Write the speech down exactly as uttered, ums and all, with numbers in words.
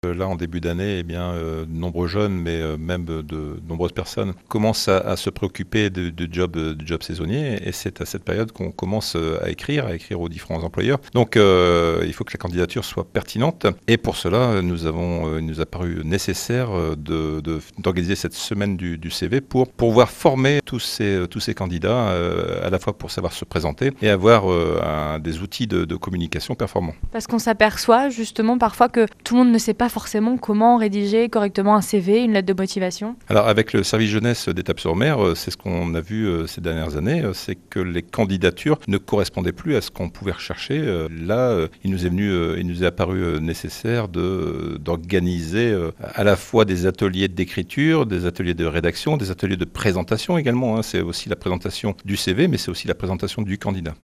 Euh, Là, en début d'année, eh bien, euh, de nombreux jeunes, mais euh, même de, de nombreuses personnes commencent à, à se préoccuper de, de jobs euh, de jobs saisonniers. Et c'est à cette période qu'on commence euh, à écrire, à écrire aux différents employeurs. Donc, euh, il faut que la candidature soit pertinente. Et pour cela, nous avons, euh, il nous a paru nécessaire euh, de, de- d'organiser cette semaine du, du C V pour pouvoir former tous ces, tous ces candidats, euh, à la fois pour savoir se présenter et avoir euh, un- des outils de, de communication performants. Parce qu'on s'aperçoit justement parfois que tout le monde ne sait pas forcément comment rédiger correctement un C V, une lettre de motivation. Alors avec le service jeunesse d'Étapes-sur-Mer, euh, c'est ce qu'on a vu euh, ces dernières années, euh, c'est que les candidatures ne correspondaient plus à ce qu'on pouvait rechercher. Euh, Là, euh, il nous est venu, euh, il nous est apparu euh, nécessaire de, d'organiser euh, à la fois des ateliers d'écriture, des ateliers de rédaction, des ateliers de présentation également, hein. C'est aussi la présentation du C V, mais c'est aussi la présentation du candidat.